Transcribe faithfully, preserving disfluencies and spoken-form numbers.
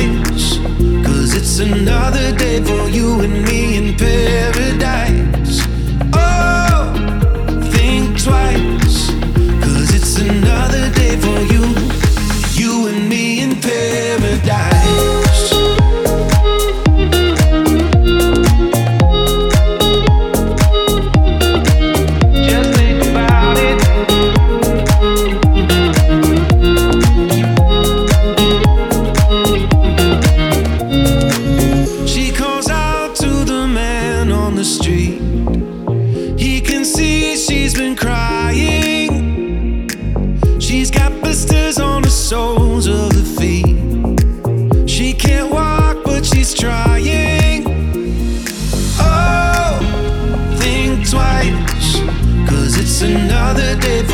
twice, 'cause it's another day for you and me in paradise. Oh, think twice, 'cause it's another day for you, you and me in paradise. Soles of the feet. She can't walk, but she's trying. Oh, think twice, 'cause it's another day